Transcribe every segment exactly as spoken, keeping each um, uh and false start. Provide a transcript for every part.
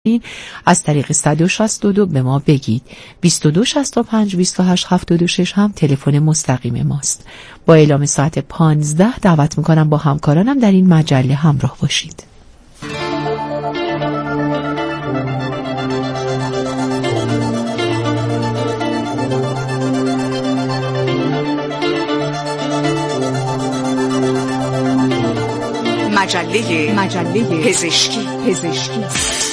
از طریق صد و شصت و دو به ما بگید. بیست و دو شصت و پنج بیست و هشت هفتاد و شش هم تلفن مستقیم ماست. با اعلام ساعت پانزده دعوت میکنم با همکارانم در این مجله همراه باشید. مجله مجله پزشکی پزشکی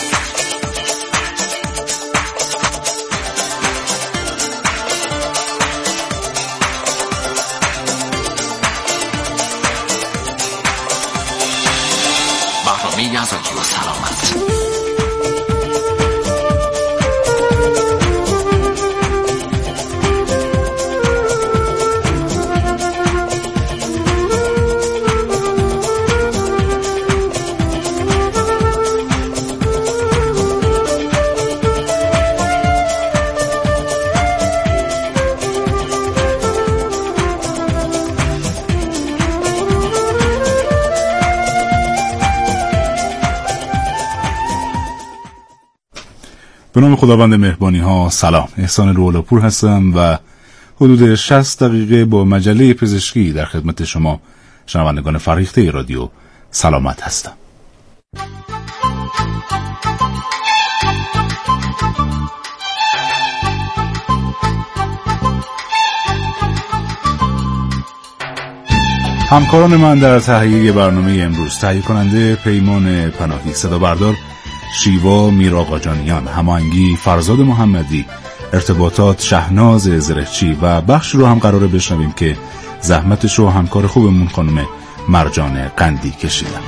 برنامه از رادیو سلامت. به نام خداوند مهربانی ها، سلام. احسان رولاپور هستم و حدود شصت دقیقه با مجله پزشکی در خدمت شما شنوندگان فریخته رادیو سلامت هستم. همکاران من در تهیه برنامه امروز: تهیه کننده پیمان پناهی، صدا بردار شیوا میرآقاجانیان، هماهنگی فرزاد محمدی، ارتباطات شهناز زرهچی و بخش رو هم قراره بشنویم که زحمتش رو همکار خوبمون خانم مرجان قندی کشیدن.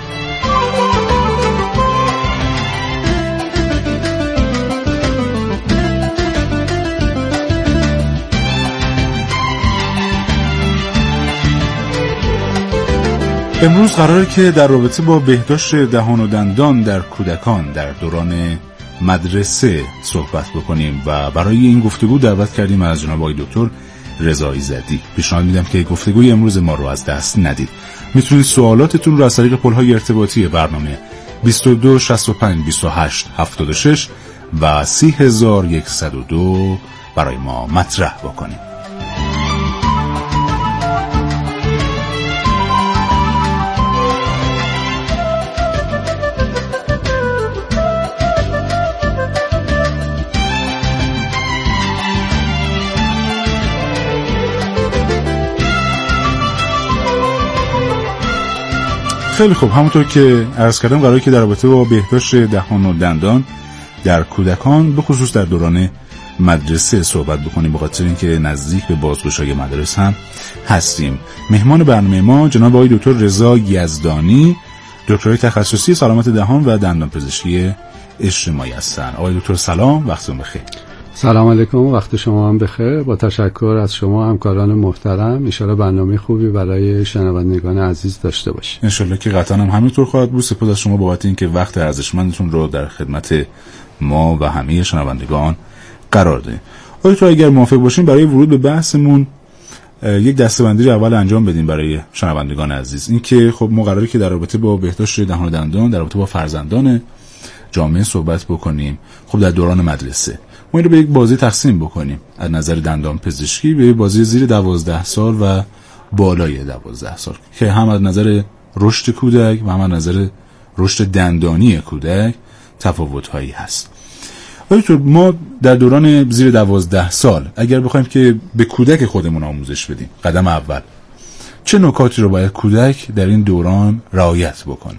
امروز قراره که در رابطه با بهداشت دهان و دندان در کودکان در دوران مدرسه صحبت بکنیم و برای این گفتگو دعوت کردیم از جناب آقای دکتر رضا ایزدی. پیشنهاد میدم که گفتگوی امروز ما رو از دست ندید. میتونید سوالاتتون رو از طریق پل‌های ارتباطی برنامه بیست و دو شصت و پنج بیست و هشت هفتاد و شش و سی هزار و صد و دو برای ما مطرح بکنید. خیلی خوب، همونطور که عرض کردم قراره که در رابطه با بهداشت دهان و دندان در کودکان به خصوص در دوران مدرسه صحبت بکنیم، به خاطر اینکه نزدیک به بازگشایی مدارس هم هستیم. مهمان برنامه ما جناب آقای دکتر رضا یزدانی، دکترای تخصصی سلامت دهان و دندان پزشکی اجتماعی هستند. آقای دکتر سلام، وقتتون بخیر. سلام علیکم، وقت شما هم بخیر. با تشکر از شما همکاران محترم، ان شاءالله برنامه خوبی برای شنوندگان عزیز داشته باشیم. ان شاءالله که قطعا هم همینطور خواهد بود. سپاس از شما بابت اینکه وقت ارزشمندتون رو در خدمت ما و همه شنوندگان قرار دادید. آیا تو اگر موافق باشین برای ورود به بحثمون یک دسته‌بندی رو اول انجام بدیم برای شنوندگان عزیز. این که خب ما قراره که در رابطه با بهداشت دهان و دندان در رابطه با فرزندان جامعه صحبت بکنیم. خب در دوران مدرسه ما این رو به یک بازی تقسیم بکنیم از نظر دندان پزشکی به بازی زیر دوازده سال و بالای دوازده سال که هم از نظر رشد کودک و هم از نظر رشد دندانی کودک تفاوت‌هایی هست. ولی تو ما در دوران زیر دوازده سال اگر بخوایم که به کودک خودمون آموزش بدیم، قدم اول چه نکاتی رو باید کودک در این دوران رعایت بکنه؟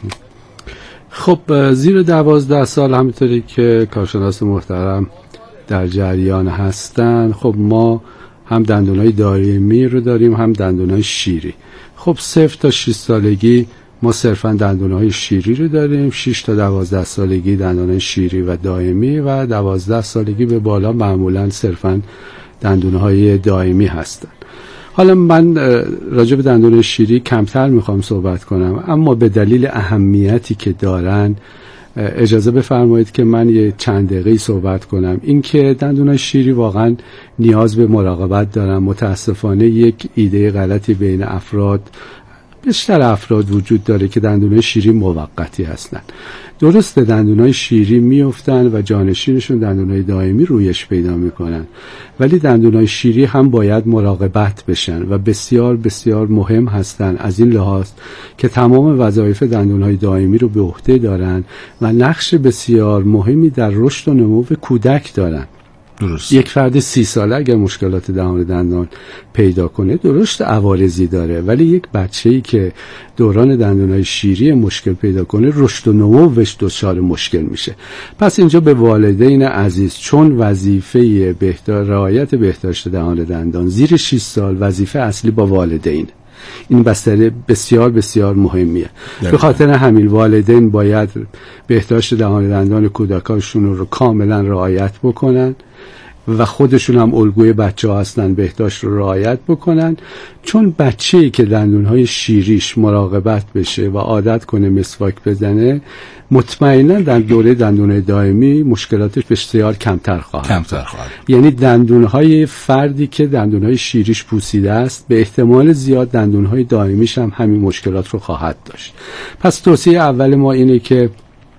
خب زیر دوازده سال همینطوری که کارشناس محترم در جریان هستن، خب ما هم دندونای دائمی رو داریم هم دندونای شیری. خب صفر تا شش سالگی ما صرفا دندونای شیری رو داریم، شش تا دوازده سالگی دندونای شیری و دائمی و دوازده سالگی به بالا معمولا صرفا دندونهای دائمی هستن. حالا من راجع به دندون شیری کمتر میخوام صحبت کنم، اما به دلیل اهمیتی که دارن اجازه بفرمایید که من یه چند دقیقه صحبت کنم. این که دندونای شیری واقعا نیاز به مراقبت دارن. متاسفانه یک ایده غلطی بین افراد بیشتر افراد وجود داره که دندونای شیری موقتی هستن. درسته دندونای شیری میافتن و جانشینشون دندونای دائمی رویش پیدا میکنن، ولی دندونای شیری هم باید مراقبت بشن و بسیار بسیار مهم هستن از این لحاظ که تمام وظایف دندونای دائمی رو به عهده دارن و نقش بسیار مهمی در رشد و نمو کودک دارن. درست. یک فرد سی ساله اگر مشکلات دهان دندان پیدا کنه درست عوارضی داره، ولی یک بچه‌ای که دوران دندونای شیری مشکل پیدا کنه رشد و نموش دچار مشکل میشه. پس اینجا به والدین عزیز، چون وظیفه بهداشت رعایت بهداشت دهان دندان زیر شش سال وظیفه اصلی با والدین، این بستر بسیار بسیار مهمیه. به خاطر همین والدین باید بهداشت دهان دندان کودکانشون رو کاملا رعایت بکنن و خودشون هم الگوی بچه ها هستن، بهداشت رو رعایت بکنن، چون بچه‌ای که دندونهای شیریش مراقبت بشه و عادت کنه مسواک بزنه مطمئنا در دوره دندونهای دائمی مشکلاتش بسیار کمتر خواهد کمتر خواهد یعنی دندونهای فردی که دندونهای شیریش پوسیده است به احتمال زیاد دندونهای دائمیش هم همین مشکلات رو خواهد داشت. پس توصیه اول ما اینه که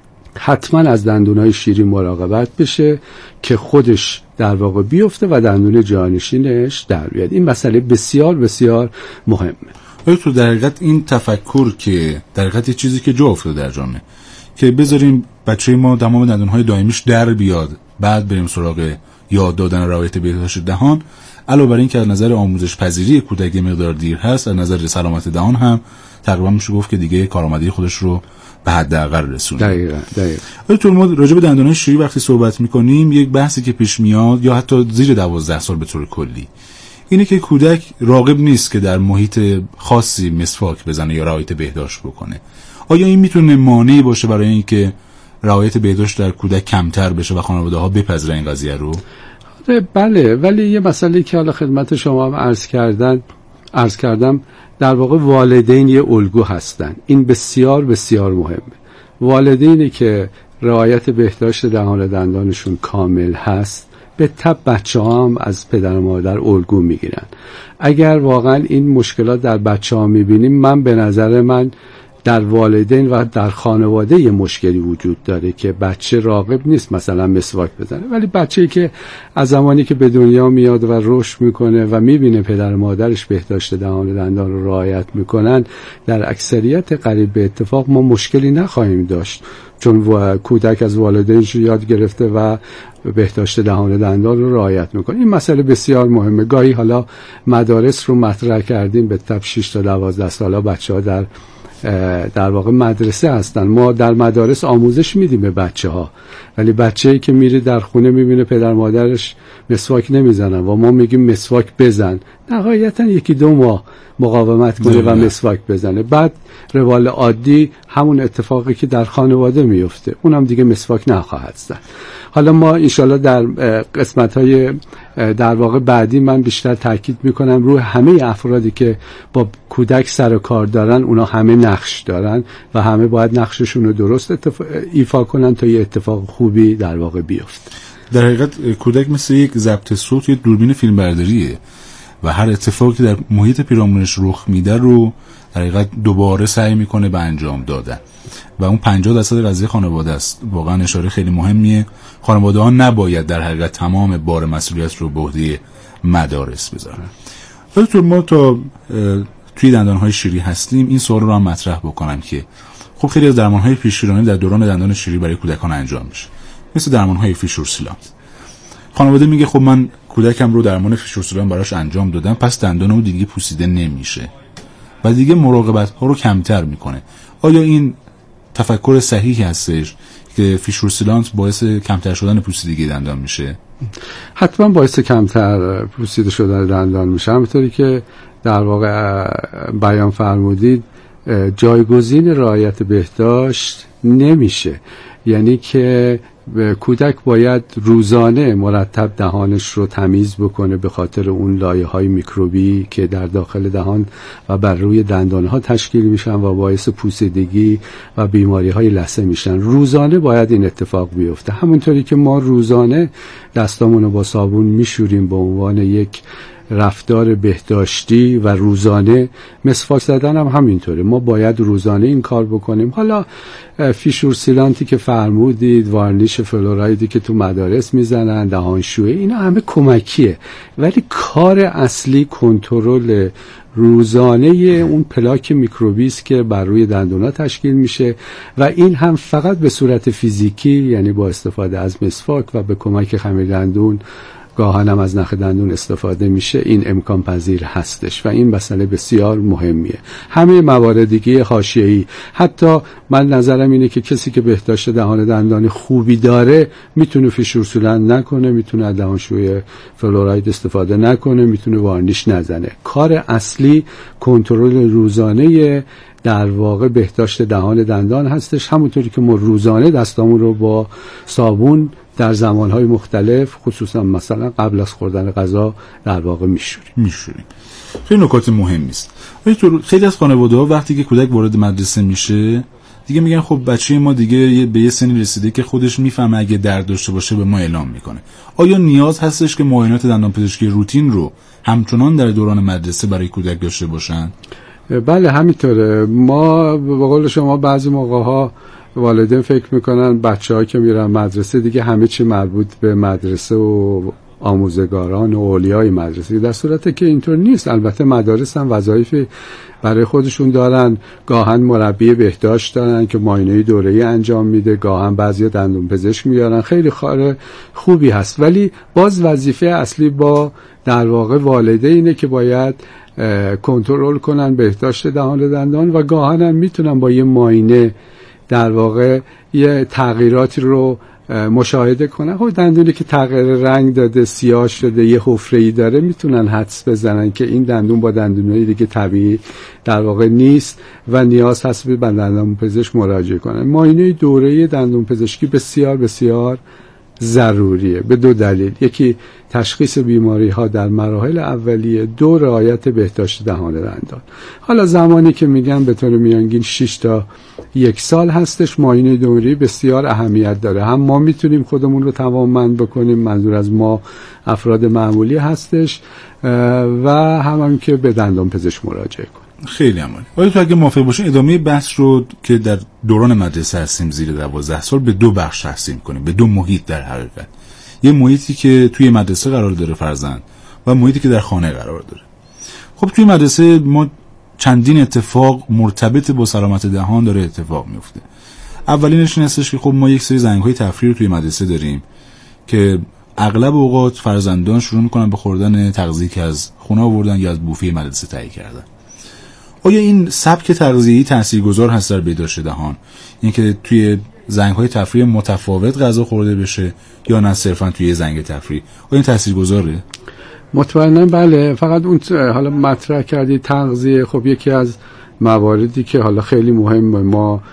حتما از دندونهای شیری مراقبت بشه که خودش در واقع بیفته و دندون جانشینش در بیاد. این مسئله بسیار بسیار مهمه. آیا تو در حقیقت این تفکر که در حقیقت یه چیزی که جا افتاده در جامعه که بذاریم بچه ما تمام دندونهای دائمیش در بیاد بعد بریم سراغ یاد دادن رعایت بهداشت دهان، علاوه بر این که از نظر آموزش پذیری کودک مقدار دیر هست، از نظر سلامت دهان هم تقریبا میشه گفت که دیگه کارآمدی خودش رو به حداقل رسونه. دقیقاً دقیقاً. ولی تو ما راجع به دندانهای شیری وقتی صحبت می‌کنیم یک بحثی که پیش میاد یا حتی زیر دوازده سال به طور کلی اینه که کودک راغب نیست که در محیط خاصی مسواک بزنه یا رعایت بهداشت بکنه. آیا این میتونه مانعی باشه برای اینکه رعایت بهداشت در کودک کمتر بشه و خانواده‌ها بپذیرن این قضیه رو؟ بله، ولی یه مسئله که حالا خدمت شما هم عرض کردن عرض کردم در واقع والدین یه الگو هستن. این بسیار بسیار مهمه. والدینی که رعایت بهداشت دهان دندانشون کامل هست به تبع بچه ها هم از پدر و مادر الگو میگیرن. اگر واقعا این مشکلات در بچه ها میبینیم، من به نظر من در والدین و در خانواده یه مشکلی وجود داره که بچه راغب نیست مثلا مسواک بزنه، ولی بچه‌ای که از زمانی که به دنیا میاد و رشد میکنه و میبینه پدر و مادرش بهداشت دهان دندان رو رعایت میکنن، در اکثریت قریب به اتفاق ما مشکلی نخواهیم داشت، چون کودک از والدینش یاد گرفته و بهداشت دهان دندان رو رعایت میکنه. این مسئله بسیار مهمه. گاهی حالا مدارس رو مطرح کردیم، به تبع شش تا دوازده ساله بچه‌ها در در واقع مدرسه هستن. ما در مدارس آموزش میدیم به بچه ها، ولی بچه‌ای که میره در خونه میبینه پدر مادرش مسواک نمیزنن و ما میگیم مسواک بزن، نهایتا یکی دو ماه مقاومت کنه و مسواک بزنه، بعد روال عادی همون اتفاقی که در خانواده میفته اونم دیگه مسواک نخواهد زد. حالا ما انشالله در قسمت‌های در واقع بعدی من بیشتر تاکید میکنم روی همه افرادی که با کودک سر و کار دارن، اونا همه نقش دارن و همه باید نقششون رو درست اتفاق... ایفا کنن تا یه اتفاق خوبی در واقع بیفته. در حقیقت کودک مثل یک ضبط صوت، یک دوربین فیلمبرداریه و هر اتفاقی که در محیط پیرامونش رخ میده رو در حقیقت دوباره سعی میکنه به انجام دادن و اون پنجاه درصد قضیه خانواده است. واقعا اشاره خیلی مهمیه. خانواده ها نباید در حقیقت تمام بار مسئولیت رو به عهده مدارس بذارن. دکتر، ما تا توی دندانهای شیری هستیم، این سوال رو هم مطرح بکنم که خب خیلی از درمانهای پیشگیرانه در دوران دندان شیری برای کودکان انجام میشه، مثل درمانهای فیشورسیلانت. خانواده میگه خب من کودکم رو درمان فیشورسیلانت براش انجام دادم، پس دندان اون دیگه پوسیده نمیشه و دیگه مراقبت ها رو کمتر میکنه. آیا این تفکر صحیحی هستش که فیشورسیلانت باعث کمتر شدن پوسیدگی دندان میشه؟ حتما باعث کمتر پوسیده شدن دندان میشه، همونطوری که در واقع بیان فرمودید جایگزین رعایت بهداشت نمیشه. یعنی که کودک باید روزانه مرتب دهانش رو تمیز بکنه به خاطر اون لایه‌های میکروبی که در داخل دهان و بر روی دندانها تشکیل میشن و باعث پوسیدگی و بیماری‌های لثه میشن. روزانه باید این اتفاق بیفته. همونطوری که ما روزانه دستامون رو با صابون میشوریم به عنوان یک رفتار بهداشتی و روزانه. مسواک زدن هم همینطوره، ما باید روزانه این کار بکنیم. حالا فیشور سیلانتی که فرمودید، وارنیش فلورایدی که تو مدارس میزنن، دهانشویی، اینا همه کمکیه، ولی کار اصلی کنترل روزانه اون پلاک میکروبی است که بر روی دندونا تشکیل میشه و این هم فقط به صورت فیزیکی، یعنی با استفاده از مسواک و به کمک خمیر دندون، گاهن هم از نخ دندون استفاده میشه، این امکان پذیر هستش و این مسئله بسیار مهمیه. همه موارد دیگه حاشیه‌ای، حتی من نظرم اینه که کسی که بهداشت دهان دندان خوبی داره میتونه فیشور سیلند نکنه، میتونه از دهانشوی فلوراید استفاده نکنه، میتونه وارنیش نزنه. کار اصلی کنترل روزانه در واقع بهداشت دهان دندان هستش، همونطوری که ما روزانه دستامون رو با صابون در زمانهای مختلف، خصوصا مثلا قبل از خوردن غذا، در واقع میشوریم میشوریم خیلی نکات مهمی است. خیلی از خانواده‌ها وقتی که کودک وارد مدرسه میشه دیگه میگن خب بچه ما دیگه به یه سنی رسیده که خودش میفهمه، اگه درد داشته باشه به ما اعلام میکنه. آیا نیاز هستش که معاینات دندانپزشکی روتین رو همچنان در دوران مدرسه برای کودک داشته باشن؟ بله همینطوره. ما به قول شما بعضی موقع‌ها والدین فکر میکنن بچه‌ها که میرن مدرسه دیگه همه چی مربوط به مدرسه و آموزگاران و اولیای مدرسه، در صورتی که اینطور نیست. البته مدارس هم وظایفی برای خودشون دارن، گاهن مربی بهداشت دارن که معاینه دوره‌ای انجام میده، گاهن بعضیا دندون پزشک میارن، خیلی کار خوبی هست، ولی باز وظیفه اصلی با در واقع والدینه که باید کنترل کنن بهداشت دهان دندان و گاهن هم میتونن با یه معاینه در واقع یه تغییراتی رو مشاهده کنن. خب دندونی که تغییر رنگ داده، سیاه شده، یه حفره‌ای داره، میتونن حدس بزنن که این دندون با دندونایی دیگه طبیعی در واقع نیست و نیاز هست به دندون پزشک مراجعه کنن. معاینه دوره‌ای دندون پزشکی بسیار بسیار ضروریه به دو دلیل: یکی تشخیص بیماری ها در مراحل اولیه، دو رعایت بهداشت دهان دندان. حالا زمانی که میگم به طور میانگین شش تا یک سال هستش، معاینه دوره‌ای بسیار اهمیت داره. هم ما میتونیم خودمون رو توانمند بکنیم، منظور از ما افراد معمولی هستش، و هم, هم که به دندان پزشک مراجعه کنیم. خیلی عمالی. آیا تو اگه موافق باشین ادامه بحث رو که در دوران مدرسه هستیم زیر دوازده سال به دو بخش تقسیم کنیم، به دو محیط در حقیقت. یه محیطی که توی مدرسه قرار داره فرزند و محیطی که در خانه قرار داره. خب توی مدرسه ما چندین اتفاق مرتبط با سلامت دهان داره اتفاق میفته. اولینش این هستش که خب ما یک سری زنگ‌های تفریحی رو توی مدرسه داریم که اغلب اوقات فرزندان شروع میکنن به خوردن تغذیه‌ای که از خونه آوردن یا از بوفه مدرسه تهیه کردن. آیا این سبک تغذیه‌ای تاثیرگذار هست در بهداشت دهان؟ یعنی که توی زنگ‌های تفریح متفاوت غذا خورده بشه یا نه صرفاً توی زنگ تفریح؟ آیا این تاثیرگذاره؟ مطمئنا بله. فقط اون حالا مطرح کردی تغذیه، خب یکی از مواردی که حالا خیلی مهمه، ما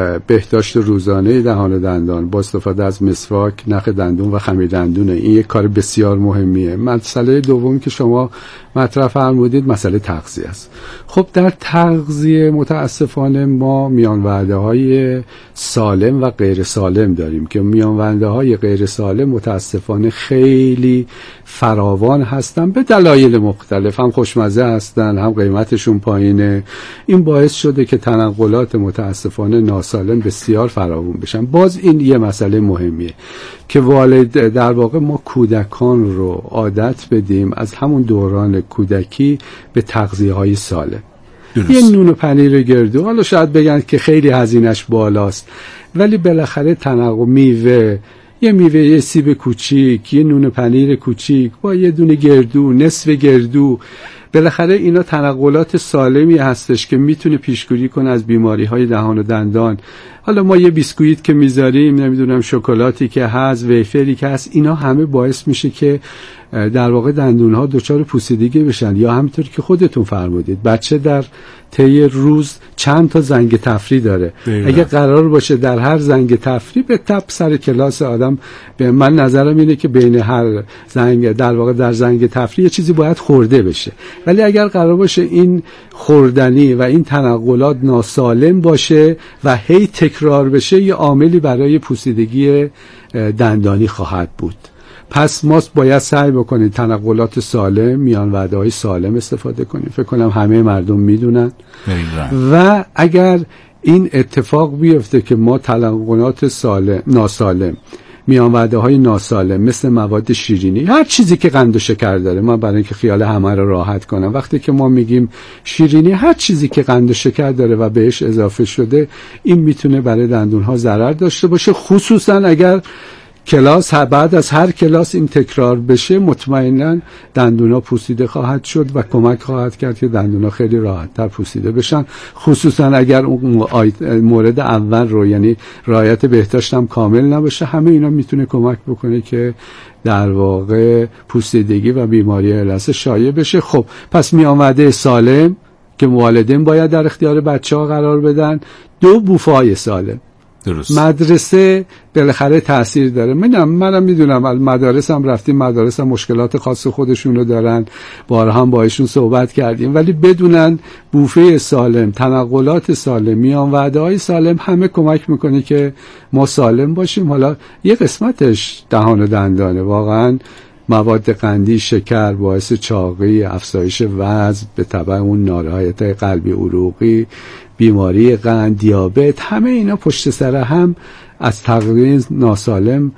بهداشت روزانه دهان دندان با استفاده از مسواک، نخ دندون و خمیر دندونه، این یک کار بسیار مهمیه. مسئله دوم که شما مطرح فرمودید مسئله تغذیه است. خب در تغذیه متاسفانه ما میان وعده های سالم و غیر سالم داریم که میان وعده های غیر سالم متاسفانه خیلی فراوان هستن به دلایل مختلف، هم خوشمزه هستن هم قیمتشون پایینه. این باعث شده که تنقلات متاسفانه ناسالم بسیار فراوان بشن. باز این یه مسئله مهمیه که والد در واقع ما کودکان رو عادت بدیم از همون دوران کودکی به تغذیه های سالم. درست. یه نون و پنیر گردو، حالا شاید بگن که خیلی هزینه‌اش بالاست، ولی بالاخره تنقل میوه، یه میوه، یه سیب کوچیک، یه نون پنیر کوچیک با یه دونه گردو، نصف گردو، بالاخره اینا تنقلات سالمی هستش که میتونه پیشگیری کنه از بیماری‌های دهان و دندان. حالا ما یه بیسکویت که میذاریم، نمیدونم شکلاتی که هست، ویفری که هست، اینا همه باعث میشه که در واقع دندون‌ها دچار پوسیدگی بشن. یا همینطور که خودتون فرمودید بچه در طی روز چند تا زنگ تفریح داره. دیگه. اگه قرار باشه در هر زنگ تفریح به تپ سر کلاس آدم، به من نظرم اینه که بین هر زنگ در واقع در زنگ تفریح یه چیزی باید خورده بشه. ولی اگر قرار باشه این خوردنی و این تنقلات ناسالم باشه و هی تکرار بشه، یه عاملی برای پوسیدگی دندانی خواهد بود. پس ما باید سعی بکنیم تنقلات سالم، میان وعده های سالم استفاده کنیم. فکر کنم همه مردم میدونن. و اگر این اتفاق بیفته که ما تنقلات سالم ناسالم، میان وعده های ناسالم مثل مواد شیرینی، هر چیزی که قند و شکر داره، ما برای اینکه خیال همه رو راحت کنم، وقتی که ما میگیم شیرینی، هر چیزی که قند و شکر داره و بهش اضافه شده، این میتونه برای دندون ها ضرر داشته باشه. خصوصا اگر کلاس بعد از هر کلاس این تکرار بشه، مطمئنا دندونا پوسیده خواهد شد و کمک خواهد کرد که دندونا خیلی راحت تر پوسیده بشن. خصوصا اگر اون مورد اول رو، یعنی رعایت بهداشت هم کامل نباشه، همه اینا میتونه کمک بکنه که در واقع پوسیدگی و بیماری الس شایع بشه. خب پس میان وعده سالم که والدین باید در اختیار بچه‌ها قرار بدن. دو، بوفای سالم. درست. مدرسه بالاخره تاثیر داره. منم منم میدونم مدارس هم رفتیم، مدارس هم مشکلات خاص خودشونو دارن، بارها هم باهاشون صحبت کردیم، ولی بدونن بوفه سالم، تنقلات سالم، میان وعده های سالم همه کمک میکنه که ما سالم باشیم. حالا یه قسمتش دهان و دندانه. واقعا مواد قندی، شکر باعث چاقی، افزایش وزن، به تبع اون نارهایت قلبی عروقی، بیماری قند، دیابت، همه اینا پشت سر هم از تغذیه ناسالم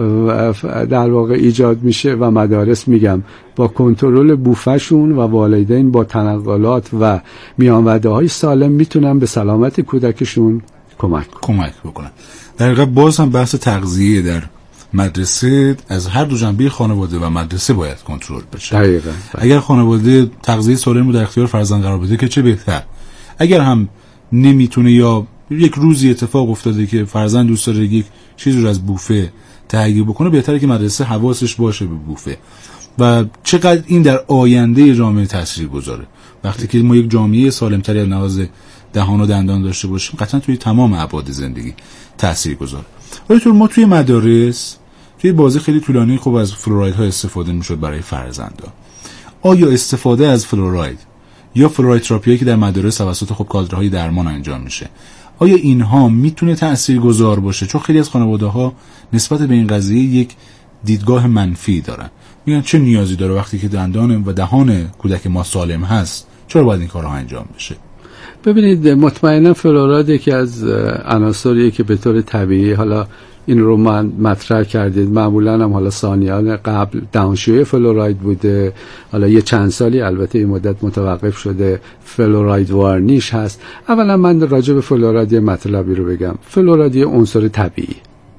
در واقع ایجاد میشه و مدارس میگم با کنترل بوفهشون و والدین با تنقلات و میان وعده های سالم میتونن به سلامت کودکشون کمک کنن. کمک بکنن. در واقع باز هم بحث تغذیه در مدرسه از هر دو جنبه، خانواده و مدرسه باید کنترل بشه. دقیقاً. اگر خانواده تغذیه سالم رو در اختیار فرزند قرار بده که چه بهتر. اگر هم نمیتونه یا یک روزی اتفاق افتاده که فرزند دوست داره یک چیزی رو از بوفه تهیه بکنه، بهتره که مدرسه حواسش باشه به بوفه. و چقدر این در آینده جامعه تاثیر گذاره. وقتی که ما یک جامعه سالمتری از لحاظ دهان و دندان داشته باشیم، قطعا توی تمام ابعاد زندگی تاثیر گذاره. ولی ما توی مدارس توی بازی خیلی طولانی خوب از فلوراید استفاده میشد برای فرزندا. آیا استفاده از فلوراید یا فلوراید تراپی که در مدارس توسط خب کادرهای درمان انجام میشه، آیا اینها میتونه تاثیرگذار باشه؟ چون خیلی از خانواده‌ها نسبت به این قضیه یک دیدگاه منفی دارن. میگن چه نیازی داره وقتی که دندان و دهان کودک ما سالم هست، چرا باید این کارها انجام بشه؟ ببینید، مطمئنا فلوراید یکی از عناصریه که به طور طبیعی، حالا این رو من مطرح کردید، معمولا هم حالا ثانیان قبل دهانشویی فلوراید بوده، حالا یه چند سالی البته این مدت متوقف شده، فلوراید وارنیش هست. اولا من راجع به فلوراید یه مطلبی رو بگم. فلوراید یه عنصر طبیعی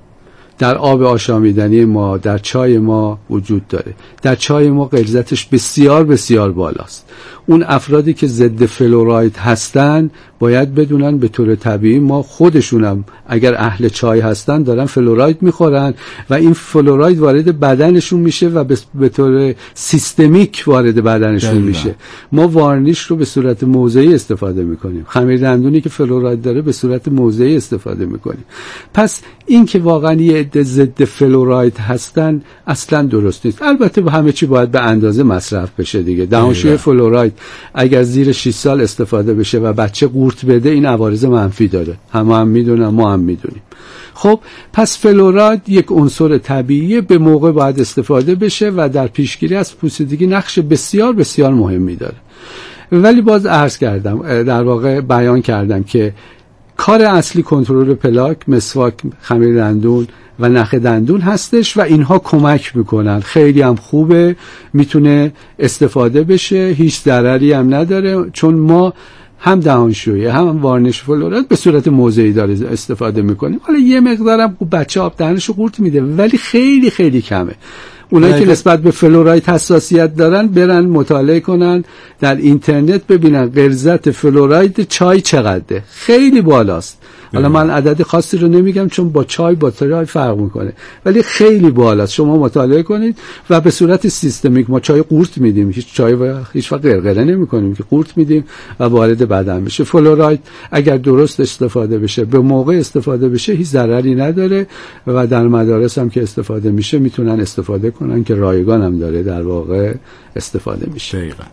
در آب آشامیدنی ما، در چای ما وجود داره. در چای ما غلظتش بسیار بسیار بالاست. اون افرادی که ضد فلوراید هستن باید بدونن به طور طبیعی ما خودشونم اگر اهل چای هستن دارن فلوراید میخورن و این فلوراید وارد بدنشون میشه و به طور سیستمیک وارد بدنشون میشه. ما وارنیش رو به صورت موضعی استفاده میکنیم. خمیر دندونی که فلوراید داره به صورت موضعی استفاده میکنیم. پس این که واقعا یه عده ضد فلوراید هستن اصلا درست نیست. البته با همه چی باید به اندازه مصرف بشه دیگه. دهانشویی فلوراید اگر زیر شش سال استفاده بشه و بچه قورت بده، این عوارض منفی داره. همه هم میدونن، ما هم میدونیم. خب پس فلوراید یک عنصر طبیعی، به موقع باید استفاده بشه و در پیشگیری از پوسیدگی نقش بسیار بسیار مهمی داره. ولی باز عرض کردم، در واقع بیان کردم که کار اصلی کنترل پلاک، مسواک، خمیر دندون و نخ دندون هستش و اینها کمک میکنن. خیلی هم خوبه، میتونه استفاده بشه، هیچ ضرری هم نداره، چون ما هم دهانشویی هم وارنیش فلوراید به صورت موضعی داره استفاده میکنیم. حالا یه مقدارم بچه آب دهنشو قورت میده ولی خیلی خیلی کمه. اونایی که نسبت به فلوراید حساسیت دارن برن مطالعه کنن در اینترنت، ببینن غلظت فلوراید چای چقدره، خیلی بالاست. حالا من عدد خاصی رو نمیگم چون با چای با چای فرق میکنه، ولی خیلی بالاست. شما مطالعه کنید و به صورت سیستمیک ما چای قورت میدیم، هیچ چای و هیچ وقت غرغره نمیکنیم که قورت میدیم و وارد بدن بشه. فلوراید اگر درست استفاده بشه، به موقع استفاده بشه، هیچ ضرری نداره و در مدارس هم که استفاده میشه میتونن استفاده کنن که رایگان هم داره در واقع استفاده میشه. دقیقاً.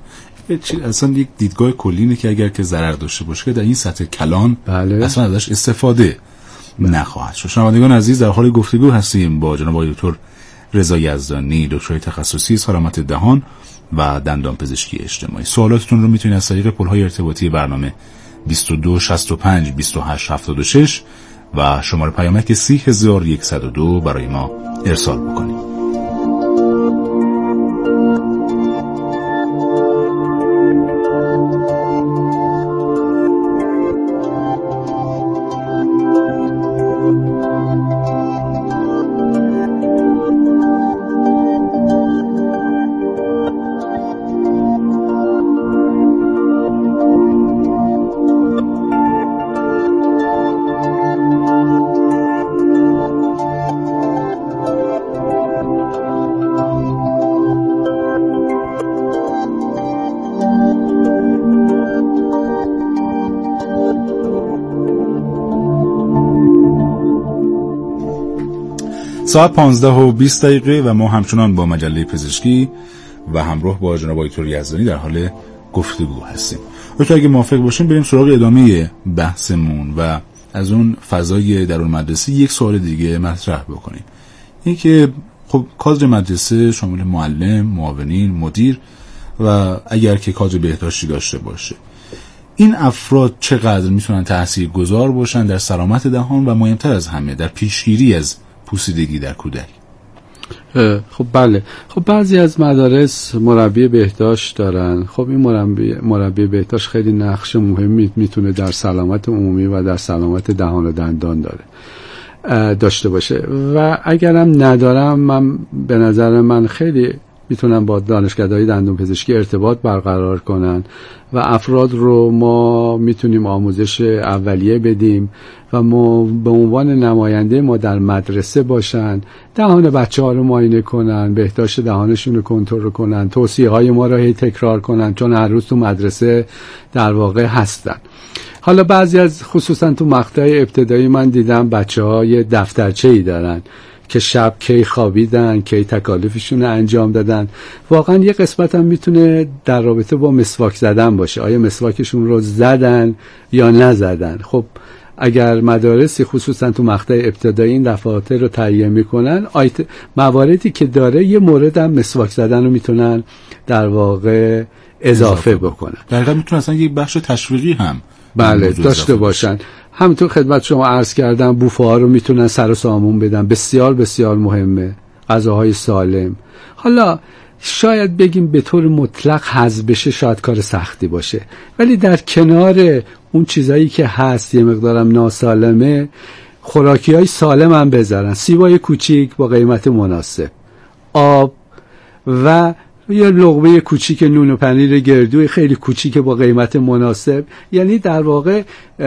اصلا یک دیدگاه کلی اینه که اگر که ضرر داشته باشه که در این سطح کلان بله. اصلا ازش استفاده بله. نخواهد شد. شنوندگان عزیز، در حال گفتگو هستیم با جناب آقای دکتر رضا یزدانی، دکترای تخصصی سلامت دهان و دندان پزشکی اجتماعی. سوالاتتون رو میتونید از طریق پل‌های ارتباطی برنامه بیست و دو شصت و پنج بیست و هشت هفتاد و شش و شماره پیامک سی هزار و صد و دو برای ما ارسال بکنید. ساعت پانزده و بیست دقیقه و ما همچنان با مجله پزشکی و همراه با جناب دکتر یزدانی در حال گفتگو هستیم. دکتر اگه موافق باشیم بریم سراغ ادامه بحثمون و از اون فضای درون مدرسه یک سوال دیگه مطرح بکنیم. این که خب کادر مدرسه شامل معلم، معاونین، مدیر و اگر که کادر بهداشتی داشته باشه، این افراد چقدر میتونن تاثیرگذار باشن در سلامت دهان و مهمتر از همه در پیشگیری از پوسیدگی در کودک؟ خب بله، خب بعضی از مدارس مربی بهداشت دارن. خب این مربی مربی بهداشت خیلی نقش مهمی میتونه در سلامت عمومی و در سلامت دهان و دندان داره داشته باشه و اگرم ندارم، من به نظر من خیلی میتونن با دانشکده‌های دندون پزشکی ارتباط برقرار کنن و افراد رو ما میتونیم آموزش اولیه بدیم و ما به عنوان نماینده ما در مدرسه باشن، دهان بچه‌ها رو معاینه کنن، بهداشت دهانشون رو کنترل کنن، توصیه‌های ما رو هی تکرار کنن، چون هر روز تو مدرسه در واقع هستن. حالا بعضی از خصوصا تو مقطع ابتدایی من دیدم بچه‌ها یه دفترچه‌ای دارن که شب کی خوابیدن، کی تکالیفشون رو انجام دادن. واقعا یه قسمت هم میتونه در رابطه با مسواک زدن باشه، آیا مسواکشون رو زدن یا نزدن. خب اگر مدارسی خصوصا تو مقطع ابتدایی این دفعات رو تهیه میکنن، آیت... مواردی که داره یه مورد هم مسواک زدن رو میتونن در واقع اضافه بکنن. در واقع میتونه اصلا یک بخش تشویقی هم بله داشته باشن. همونطور خدمت شما عرض کردم بوفه ها رو میتونن سر و سامون بدن، بسیار بسیار مهمه. غذاهای سالم. حالا شاید بگیم به طور مطلق حذف بشه شاید کار سختی باشه، ولی در کنار اون چیزایی که هست یه مقدارم ناسالمه، خوراکی های سالم هم بذارن. سیبای کوچیک با قیمت مناسب، آب و یه لقمه کوچیک نون و پنیر گردوی خیلی کوچیک با قیمت مناسب. یعنی در واقع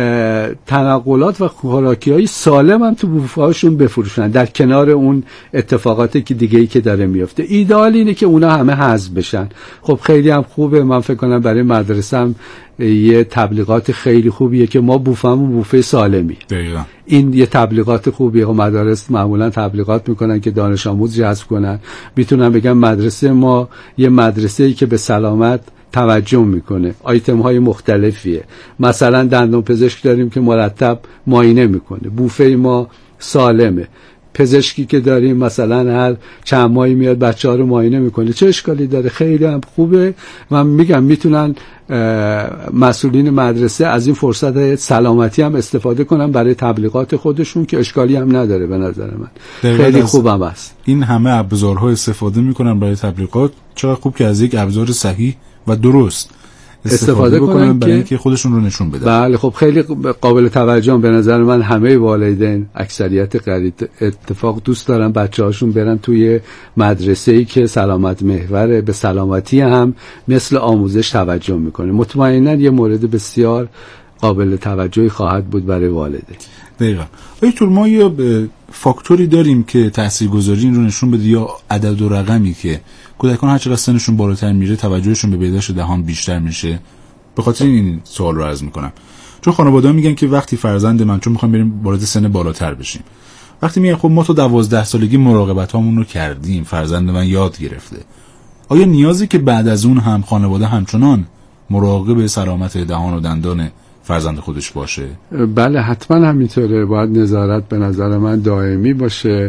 تنقلات و خوراکی‌های سالم هم تو بوفه‌هاشون بفروشن در کنار اون اتفاقاتی که دیگه‌ای که داره میفته. ایدئال اینه که اونا همه حذف بشن. خب خیلی هم خوبه. من فکر کنم برای مدرسه هم یه تبلیغات خیلی خوبیه که ما بوفه‌مون بوفه سالمی. دقیقاً. این یه تبلیغات خوبیه. مدارس معمولا تبلیغات میکنن که دانش آموز جذب کنن. میتونن بگن مدرسه ما یه مدرسه‌ای که به سلامت توجه میکنه، آیتم های مختلفیه. مثلا دندان پزشک داریم که مرتب معاینه میکنه، بوفه ما سالمه. پزشکی که داریم مثلا هر چند ماهی میاد بچه ها رو معاینه میکنه. چه اشکالی داره؟ خیلی هم خوبه. من میگم میتونن مسئولین مدرسه از این فرصت سلامتی هم استفاده کنن برای تبلیغات خودشون که اشکالی هم نداره. به نظر من خیلی خوبم است. این همه ابزارها استفاده میکنن برای تبلیغات. چقدر خوب که از یک ابزار صحیح و درست استفاده, استفاده کنن برای اینکه خودشون رو نشون بدن. بله خب خیلی قابل توجه. به نظر من همه والدین اکثریت قریب اتفاق دوست دارن بچه‌هاشون برن توی مدرسه‌ای که سلامت محوره، به سلامتی هم مثل آموزش توجه میکنه. مطمئنا یه مورد بسیار قابل توجهی خواهد بود برای والدین. دقیقاً. آیا ما یه فاکتوری داریم که تاثیرگذاری این رو نشون بده، یا عدد و رقمی که کودکان هر چقدر سنشون بالاتر میره توجهشون به بهداشت دهان بیشتر میشه؟ به خاطر این سوال رو عرض میکنم، چون خانواده‌ها میگن که وقتی فرزند من، چون میخوام بریم وارد سن بالاتر بشیم، وقتی میگن خب ما تو دوازده سالگی مراقبتامون رو کردیم، فرزند من یاد گرفته، آیا نیازی که بعد از اون هم خانواده همچنان مراقب سلامت دهان و دندان فرزند خودش باشه؟ بله حتما همینطوره. باید نظارت به نظر من دائمی باشه.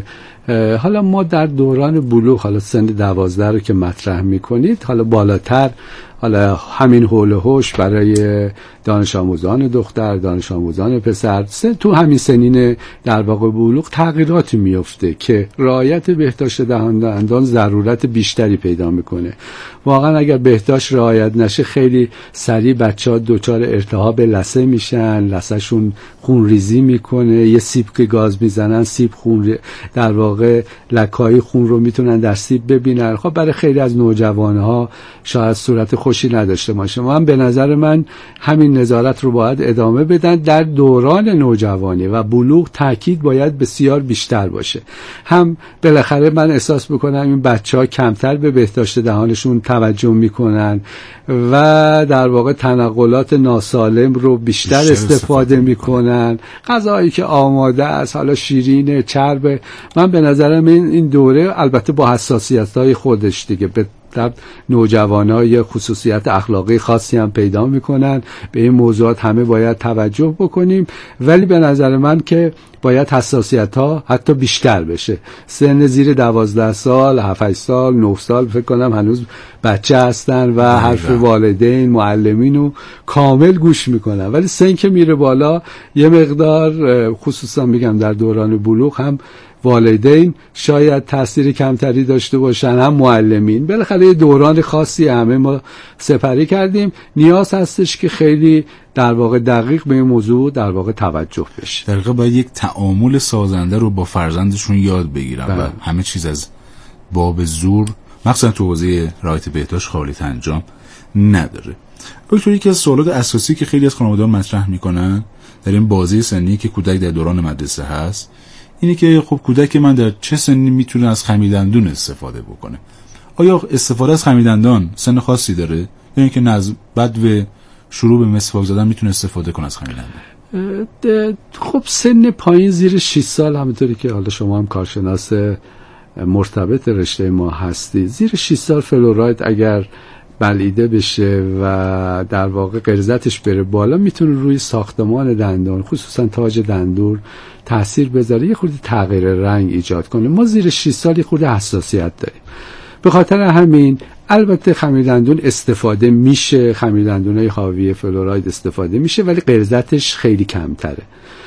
حالا ما در دوران بلوغ، حالا سن دوازده رو که مطرح میکنید، حالا بالاتر، حالا همین حول و حوش برای دانش آموزان دختر، دانش آموزان پسر، تو همین سنین در واقع بلوغ تغییراتی میفته که رعایت بهداشت دهان دندان ضرورت بیشتری پیدا میکنه. واقعا اگر بهداشت رعایت نشه خیلی سریع بچه‌ها دچار التهاب لثه میشن، لثه‌شون خونریزی میکنه، یه سیب که گاز میزنن سیب خون در واقع لکه‌های خون رو میتونن در سیب ببینن. خب برای خیلی از نوجوانها شاید صورت خوشی نداشته باشه. من به نظر من همین نظارت رو باید ادامه بدن در دوران نوجوانی و بلوغ. تاکید باید بسیار بیشتر باشه. هم بالاخره من احساس میکنم این بچه‌ها کمتر به بهداشت دهانشون توجه میکنن و در واقع تنقلات ناسالم رو بیشتر, بیشتر استفاده میکنن. غذایی که آماده است، حالا شیرین، چرب. من به نظرم این این دوره البته با حساسیت‌های خودش دیگه به در نوجوان‌ها یه خصوصیت اخلاقی خاصی هم پیدا میکنن. به این موضوعات همه باید توجه بکنیم، ولی به نظر من که باید حساسیت‌ها حتی بیشتر بشه. سن زیر دوازده سال، هفت سال، نه سال فکر کنم هنوز بچه هستن و حرف والدین، معلمین رو کامل گوش میکنن، ولی سن که میره بالا یه مقدار، خصوصا میگم در دوران بلوغ، هم والدین شاید تأثیر کمتری داشته باشن، هم معلمین. بالاخره دوران خاصی همه ما سپری کردیم. نیاز هستش که خیلی در واقع دقیق به این موضوع در واقع توجه بشه. در واقع باید یک تعامل سازنده رو با فرزندشون یاد بگیرن و همه چیز از باب زور، مخصوصا تو حوزه رعایت بهداشت، قابلیت انجام نداره. دکتر، یکی از سوالات اساسی که خیلی از خانواده‌ها مطرح میکنن در این بازه سنی که کودک در دوران مدرسه هست اینه که خب کودک من در چه سنی میتونه از خمیردندون استفاده بکنه؟ آیا استفاده از خمیردندان سن خاصی داره یا اینکه نز بعد و شروع به مسواک زدن میتونه استفاده کنه از خمیردندان؟ خب سن پایین زیر شش سال، همونطوری که حالا شما هم کارشناس مرتبط رشته ما هستی، زیر شش سال فلوراید اگر بلعیده بشه و در واقع غلظتش بره بالا، میتونه روی ساختمان دندان، خصوصا تاج دندون تأثیر بذاره، یه خورده تغییر رنگ ایجاد کنه. ما زیر شش سال یه خورده حساسیت داریم. به خاطر همین البته خمیردندون استفاده میشه، خمیردندونای حاوی فلوراید استفاده میشه، ولی غلظتش خیلی کمتره.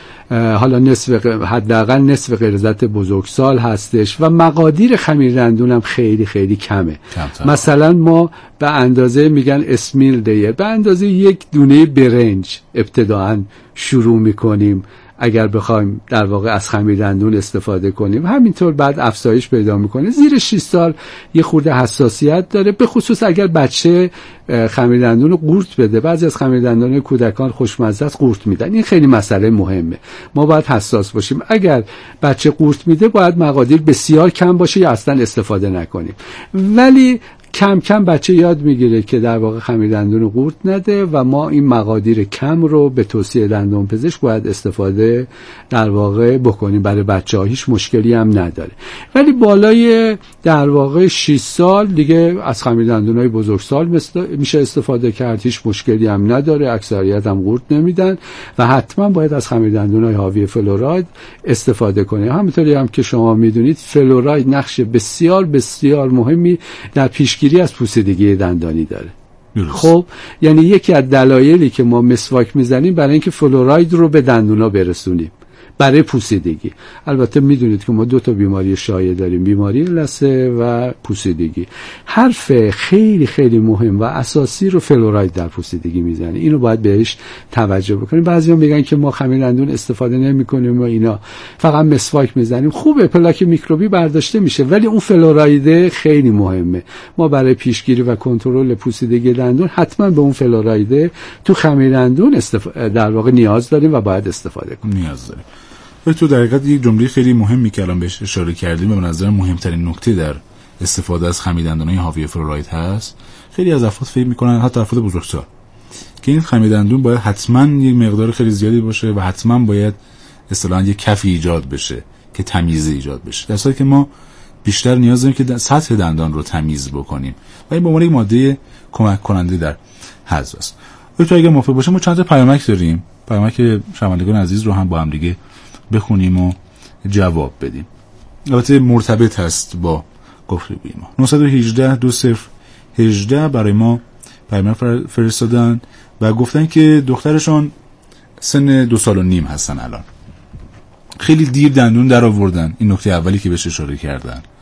حالا نصف، حداقل نصف غلظت بزرگسال هستش و مقادیر خمیردندون هم خیلی خیلی کمه. کمتر. مثلا ما به اندازه میگن اسمیل دیر، به اندازه یک دونه برنج ابتداعا شروع میکنیم اگر بخوایم در واقع از خمیردندون استفاده کنیم. همینطور بعد افزایش پیدا میکنه. زیر شش سال یه خورده حساسیت داره، به خصوص اگر بچه خمیردندون رو قورت بده. بعضی از خمیردندان کودکان خوشمزه است، قورت میدن. این خیلی مسئله مهمه، ما باید حساس باشیم. اگر بچه قورت میده باید مقادیر بسیار کم باشه یا اصلا استفاده نکنیم. ولی کم کم بچه یاد میگیره که در واقع خمیردندون رو قورت نده و ما این مقادیر کم رو به توصیه دندان پزشک باید استفاده در واقع بکنیم. برای بچه ها هیچ مشکلی هم نداره. ولی بالای در واقع شش سال دیگه از خمیردندون های بزرگسال میشه استفاده کرد، هیچ مشکلی هم نداره، اکثریت هم قورت نمیدن و حتما باید از خمیردندون های حاوی فلوراید استفاده کنیم. همونطوری هم که شما میدونید فلوراید نقش بسیار بسیار مهمی در پیشگیری از پوسیدگی دندانی داره. خب یعنی یکی از دلایلی که ما مسواک میزنیم برای اینکه فلوراید رو به دندونا برسونیم برای پوسیدگی. البته میدونید که ما دو تا بیماری شایع داریم، بیماری لثه و پوسیدگی. حرف خیلی خیلی مهم و اساسی رو فلوراید در پوسیدگی میزنه، اینو باید بهش توجه بکنیم. بعضیا میگن که ما خمیردندون استفاده نمیکنیم و اینا، فقط مسواک میزنیم. خوبه، پلاک میکروبی برداشته میشه، ولی اون فلوراید خیلی مهمه. ما برای پیشگیری و کنترل پوسیدگی دندون حتما به اون فلوراید تو خمیردندون استف... در واقع نیاز داریم و باید استفاده کنیم. نیاز داریم. تو در حقیقت یک جمله خیلی مهمی که الان بهش اشاره کردیم، به نظر مهمترین نکته در استفاده از خمیردندان‌های حاوی فلوراید هست. خیلی از افراد فکر می‌کنن، حتی افراد بزرگسال، که این خمیردندون باید حتما یک مقدار خیلی زیادی باشه و حتما باید اصطلاحاً یک کفی ایجاد بشه که تمیز ایجاد بشه، در حالی که ما بیشتر نیاز داریم که سطح دندان رو تمیز بکنیم و این به عنوان یک ماده کمک کننده در هضم است. تو اگه موافق باشه ما چند تا پیامک داریم، پیامک شنوندگان عزیز رو هم با هم دیگه بخونیم و جواب بدیم. البته مرتبط هست با گفتگوی ما. نه یک هشت دو صفر یک هشت برای ما پیام فرستادن و گفتن که دخترشان سن دو سال و نیم هستن الان. خیلی دیر دندون در آوردن، این نکته اولی که بهش اشاره کردن.